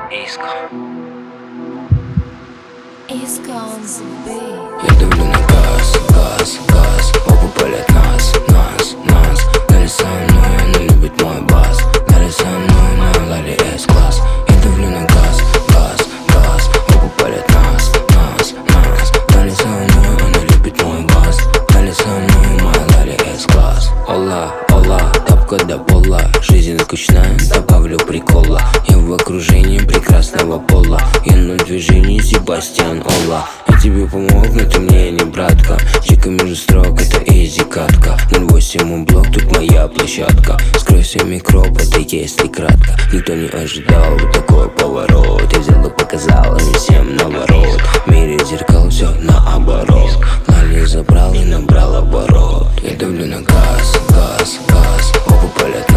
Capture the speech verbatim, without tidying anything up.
Иск. Я давлю на газ, газ, газ. Оба палят нас, нас, нас. Дали со мной, она любит мой бас. Дали со мной, моя Лали С-класс. Я давлю на газ, газ, газ. Оба палят нас, нас, нас. Дали со мной, она любит мой бас. Дали со мной, моя Лали С-класс. Ола, ола, тапка до пола. Жизнь скучная, добавлю прикола. Я в окружении прекрасного пола. Я на движении Себастьян Ола. Я тебе помог, но ты мне не братка. Чека между строк, это изи катка. ноль восемь блок, тут моя площадка. Скройся микроб, это если кратко. Никто не ожидал вот такой поворот. Я взял и показал им всем наворот. В мире зеркал все наоборот. Лали забрал и набрал оборот. Я давлю на газ, газ, газ. Оба палят